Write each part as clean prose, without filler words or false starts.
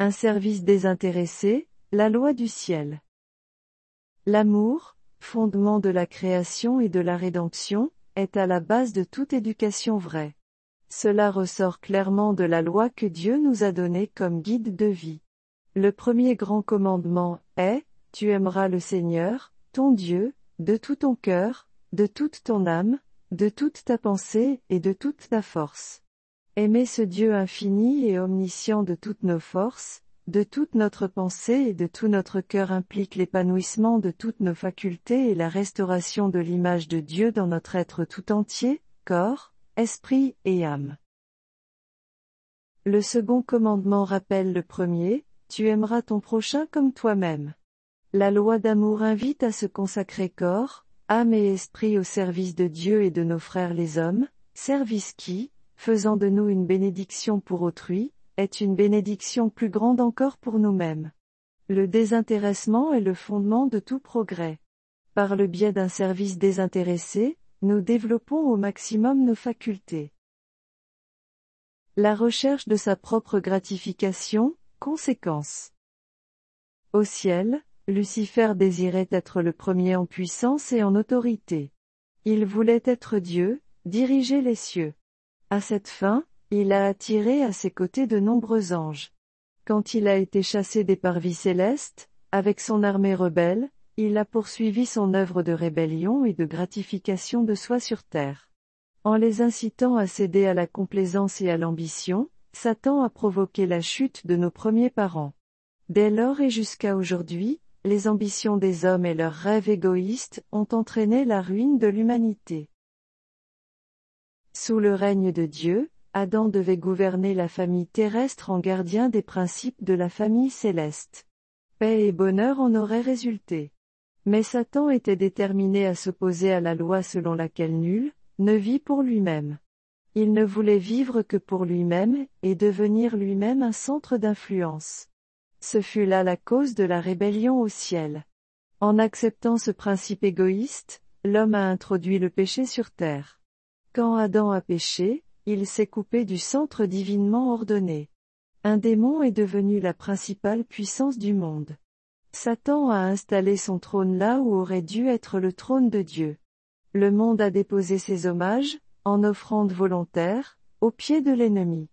Un service désintéressé, la loi du ciel. L'amour, fondement de la création et de la rédemption, est à la base de toute éducation vraie. Cela ressort clairement de la loi que Dieu nous a donnée comme guide de vie. Le premier grand commandement est « Tu aimeras le Seigneur, ton Dieu, de tout ton cœur, de toute ton âme, de toute ta pensée et de toute ta force. » Aimer ce Dieu infini et omniscient de toutes nos forces, de toute notre pensée et de tout notre cœur implique l'épanouissement de toutes nos facultés et la restauration de l'image de Dieu dans notre être tout entier, corps, esprit et âme. Le second commandement rappelle le premier, « Tu aimeras ton prochain comme toi-même ». La loi d'amour invite à se consacrer corps, âme et esprit au service de Dieu et de nos frères les hommes, service qui, faisant de nous une bénédiction pour autrui, est une bénédiction plus grande encore pour nous-mêmes. Le désintéressement est le fondement de tout progrès. Par le biais d'un service désintéressé, nous développons au maximum nos facultés. La recherche de sa propre gratification, conséquence. Au ciel, Lucifer désirait être le premier en puissance et en autorité. Il voulait être Dieu, diriger les cieux. À cette fin, il a attiré à ses côtés de nombreux anges. Quand il a été chassé des parvis célestes, avec son armée rebelle, il a poursuivi son œuvre de rébellion et de gratification de soi sur terre. En les incitant à céder à la complaisance et à l'ambition, Satan a provoqué la chute de nos premiers parents. Dès lors et jusqu'à aujourd'hui, les ambitions des hommes et leurs rêves égoïstes ont entraîné la ruine de l'humanité. Sous le règne de Dieu, Adam devait gouverner la famille terrestre en gardien des principes de la famille céleste. Paix et bonheur en auraient résulté. Mais Satan était déterminé à s'opposer à la loi selon laquelle nul ne vit pour lui-même. Il ne voulait vivre que pour lui-même, et devenir lui-même un centre d'influence. Ce fut là la cause de la rébellion au ciel. En acceptant ce principe égoïste, l'homme a introduit le péché sur terre. Quand Adam a péché, il s'est coupé du centre divinement ordonné. Un démon est devenu la principale puissance du monde. Satan a installé son trône là où aurait dû être le trône de Dieu. Le monde a déposé ses hommages, en offrande volontaire, aux pieds de l'ennemi.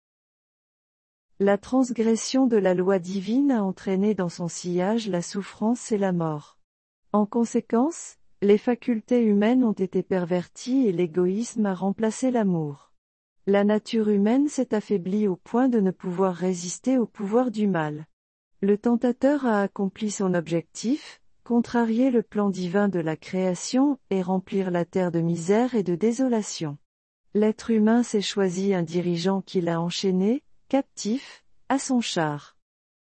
La transgression de la loi divine a entraîné dans son sillage la souffrance et la mort. En conséquence, les facultés humaines ont été perverties et l'égoïsme a remplacé l'amour. La nature humaine s'est affaiblie au point de ne pouvoir résister au pouvoir du mal. Le tentateur a accompli son objectif, contrarier le plan divin de la création et remplir la terre de misère et de désolation. L'être humain s'est choisi un dirigeant qui l'a enchaîné, captif, à son char.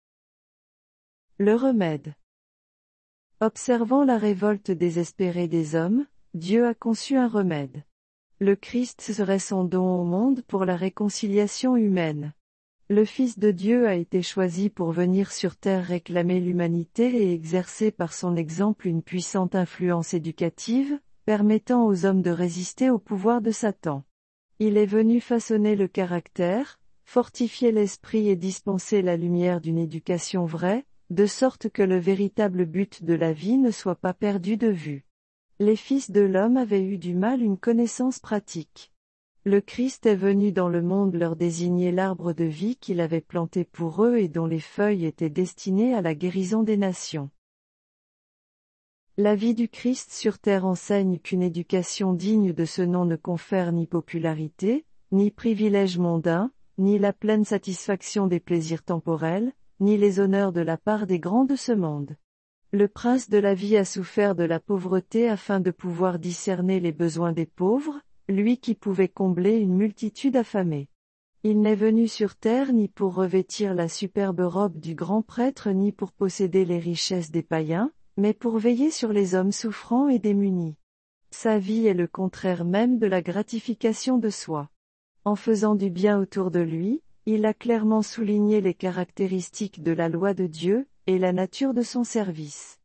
Le remède. Observant la révolte désespérée des hommes, Dieu a conçu un remède. Le Christ serait son don au monde pour la réconciliation humaine. Le Fils de Dieu a été choisi pour venir sur terre réclamer l'humanité et exercer par son exemple une puissante influence éducative, permettant aux hommes de résister au pouvoir de Satan. Il est venu façonner le caractère, fortifier l'esprit et dispenser la lumière d'une éducation vraie, de sorte que le véritable but de la vie ne soit pas perdu de vue. Les fils de l'homme avaient eu du mal une connaissance pratique. Le Christ est venu dans le monde leur désigner l'arbre de vie qu'il avait planté pour eux et dont les feuilles étaient destinées à la guérison des nations. La vie du Christ sur terre enseigne qu'une éducation digne de ce nom ne confère ni popularité, ni privilèges mondains, ni la pleine satisfaction des plaisirs temporels, ni les honneurs de la part des grands de ce monde. Le prince de la vie a souffert de la pauvreté afin de pouvoir discerner les besoins des pauvres, lui qui pouvait combler une multitude affamée. Il n'est venu sur terre ni pour revêtir la superbe robe du grand prêtre ni pour posséder les richesses des païens, mais pour veiller sur les hommes souffrants et démunis. Sa vie est le contraire même de la gratification de soi. En faisant du bien autour de lui, il a clairement souligné les caractéristiques de la loi de Dieu, et la nature de son service.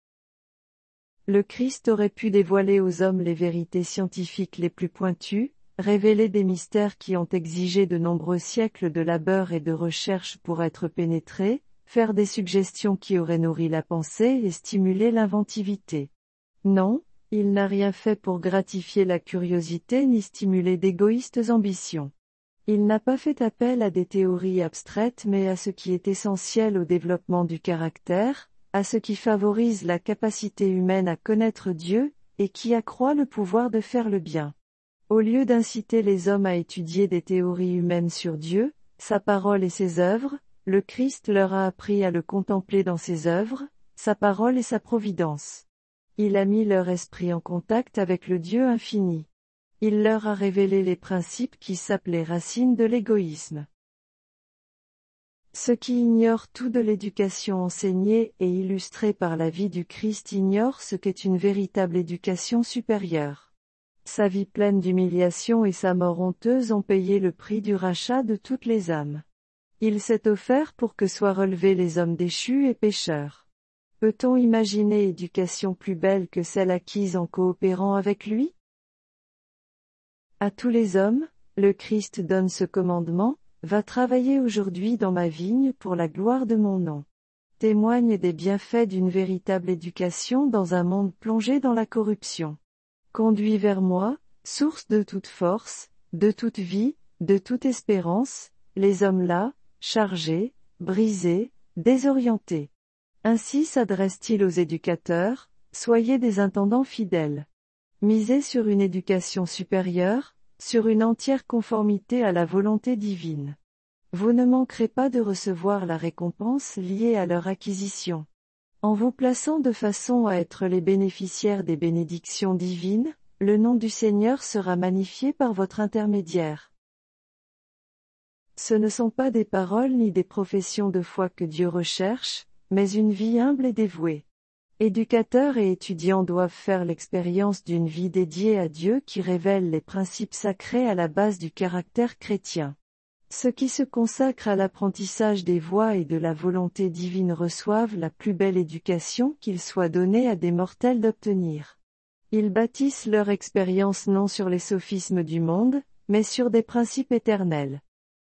Le Christ aurait pu dévoiler aux hommes les vérités scientifiques les plus pointues, révéler des mystères qui ont exigé de nombreux siècles de labeur et de recherche pour être pénétrés, faire des suggestions qui auraient nourri la pensée et stimulé l'inventivité. Non, il n'a rien fait pour gratifier la curiosité ni stimuler d'égoïstes ambitions. Il n'a pas fait appel à des théories abstraites mais à ce qui est essentiel au développement du caractère, à ce qui favorise la capacité humaine à connaître Dieu, et qui accroît le pouvoir de faire le bien. Au lieu d'inciter les hommes à étudier des théories humaines sur Dieu, sa parole et ses œuvres, le Christ leur a appris à le contempler dans ses œuvres, sa parole et sa providence. Il a mis leur esprit en contact avec le Dieu infini. Il leur a révélé les principes qui sapent les racines de l'égoïsme. Ceux qui ignorent tout de l'éducation enseignée et illustrée par la vie du Christ ignorent ce qu'est une véritable éducation supérieure. Sa vie pleine d'humiliation et sa mort honteuse ont payé le prix du rachat de toutes les âmes. Il s'est offert pour que soient relevés les hommes déchus et pécheurs. Peut-on imaginer éducation plus belle que celle acquise en coopérant avec lui? À tous les hommes, le Christ donne ce commandement: va travailler aujourd'hui dans ma vigne pour la gloire de mon nom. Témoigne des bienfaits d'une véritable éducation dans un monde plongé dans la corruption. Conduis vers moi, source de toute force, de toute vie, de toute espérance, les hommes là, chargés, brisés, désorientés. Ainsi s'adresse-t-il aux éducateurs: soyez des intendants fidèles. Misez sur une éducation supérieure, sur une entière conformité à la volonté divine. Vous ne manquerez pas de recevoir la récompense liée à leur acquisition. En vous plaçant de façon à être les bénéficiaires des bénédictions divines, le nom du Seigneur sera magnifié par votre intermédiaire. Ce ne sont pas des paroles ni des professions de foi que Dieu recherche, mais une vie humble et dévouée. Éducateurs et étudiants doivent faire l'expérience d'une vie dédiée à Dieu qui révèle les principes sacrés à la base du caractère chrétien. Ceux qui se consacrent à l'apprentissage des voies et de la volonté divine reçoivent la plus belle éducation qu'il soit donné à des mortels d'obtenir. Ils bâtissent leur expérience non sur les sophismes du monde, mais sur des principes éternels.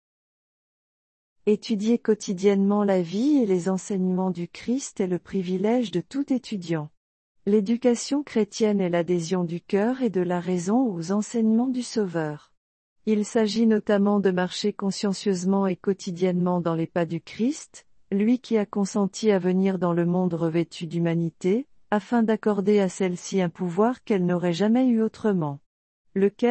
Étudier quotidiennement la vie et les enseignements du Christ est le privilège de tout étudiant. L'éducation chrétienne est l'adhésion du cœur et de la raison aux enseignements du Sauveur. Il s'agit notamment de marcher consciencieusement et quotidiennement dans les pas du Christ, lui qui a consenti à venir dans le monde revêtu d'humanité, afin d'accorder à celle-ci un pouvoir qu'elle n'aurait jamais eu autrement. Lequel ?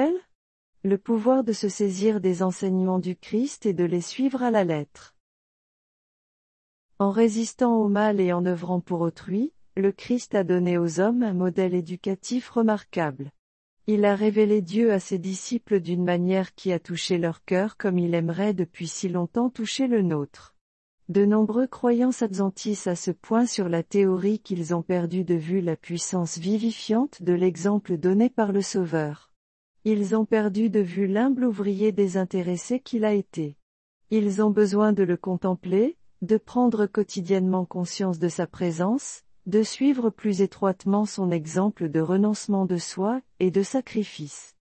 Le pouvoir de se saisir des enseignements du Christ et de les suivre à la lettre. En résistant au mal et en œuvrant pour autrui, le Christ a donné aux hommes un modèle éducatif remarquable. Il a révélé Dieu à ses disciples d'une manière qui a touché leur cœur comme il aimerait depuis si longtemps toucher le nôtre. De nombreux croyants s'apesantissent à ce point sur la théorie qu'ils ont perdu de vue la puissance vivifiante de l'exemple donné par le Sauveur. Ils ont perdu de vue l'humble ouvrier désintéressé qu'il a été. Ils ont besoin de le contempler, de prendre quotidiennement conscience de sa présence, de suivre plus étroitement son exemple de renoncement de soi, et de sacrifice.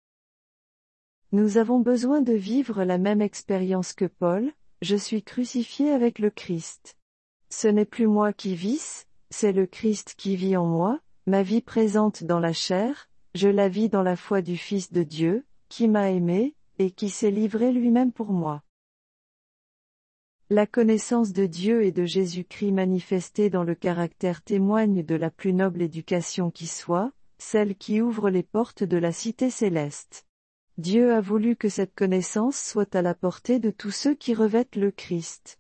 Nous avons besoin de vivre la même expérience que Paul: je suis crucifié avec le Christ. Ce n'est plus moi qui vis, c'est le Christ qui vit en moi, ma vie présente dans la chair, je la vis dans la foi du Fils de Dieu, qui m'a aimé, et qui s'est livré lui-même pour moi. La connaissance de Dieu et de Jésus-Christ manifestée dans le caractère témoigne de la plus noble éducation qui soit, celle qui ouvre les portes de la cité céleste. Dieu a voulu que cette connaissance soit à la portée de tous ceux qui revêtent le Christ.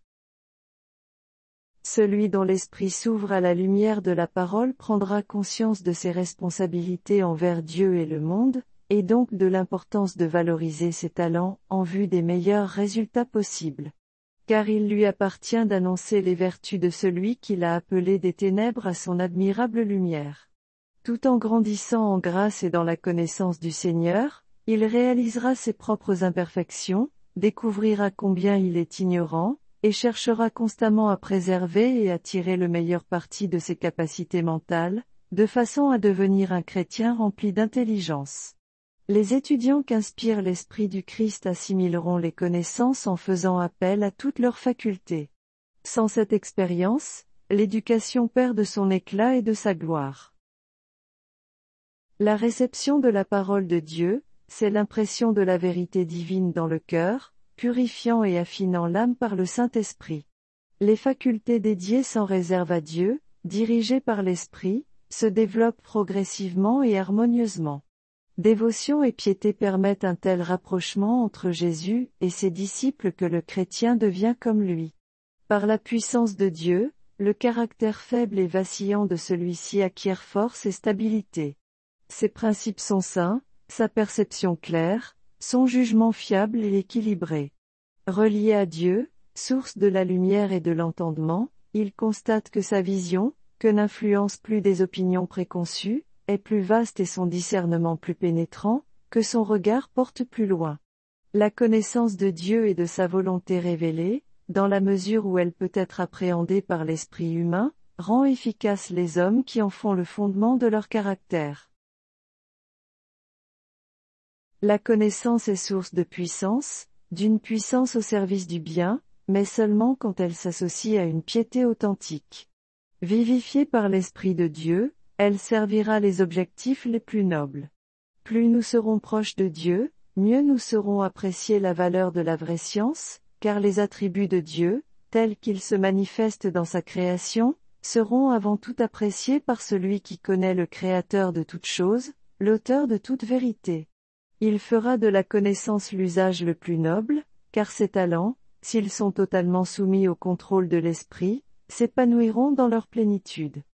Celui dont l'esprit s'ouvre à la lumière de la parole prendra conscience de ses responsabilités envers Dieu et le monde, et donc de l'importance de valoriser ses talents en vue des meilleurs résultats possibles. Car il lui appartient d'annoncer les vertus de celui qui l'a appelé des ténèbres à son admirable lumière. Tout en grandissant en grâce et dans la connaissance du Seigneur, il réalisera ses propres imperfections, découvrira combien il est ignorant, et cherchera constamment à préserver et à tirer le meilleur parti de ses capacités mentales, de façon à devenir un chrétien rempli d'intelligence. Les étudiants qu'inspire l'Esprit du Christ assimileront les connaissances en faisant appel à toutes leurs facultés. Sans cette expérience, l'éducation perd de son éclat et de sa gloire. La réception de la parole de Dieu, c'est l'impression de la vérité divine dans le cœur, purifiant et affinant l'âme par le Saint-Esprit. Les facultés dédiées sans réserve à Dieu, dirigées par l'Esprit, se développent progressivement et harmonieusement. Dévotion et piété permettent un tel rapprochement entre Jésus et ses disciples que le chrétien devient comme lui. Par la puissance de Dieu, le caractère faible et vacillant de celui-ci acquiert force et stabilité. Ses principes sont sains, sa perception claire, son jugement fiable et équilibré. Relié à Dieu, source de la lumière et de l'entendement, il constate que sa vision, que n'influence plus des opinions préconçues, est plus vaste et son discernement plus pénétrant, que son regard porte plus loin. La connaissance de Dieu et de sa volonté révélée, dans la mesure où elle peut être appréhendée par l'esprit humain, rend efficaces les hommes qui en font le fondement de leur caractère. La connaissance est source de puissance, d'une puissance au service du bien, mais seulement quand elle s'associe à une piété authentique. Vivifiée par l'Esprit de Dieu, elle servira les objectifs les plus nobles. Plus nous serons proches de Dieu, mieux nous saurons apprécier la valeur de la vraie science, car les attributs de Dieu, tels qu'ils se manifestent dans sa création, seront avant tout appréciés par celui qui connaît le Créateur de toutes choses, l'auteur de toute vérité. Il fera de la connaissance l'usage le plus noble, car ces talents, s'ils sont totalement soumis au contrôle de l'Esprit, s'épanouiront dans leur plénitude.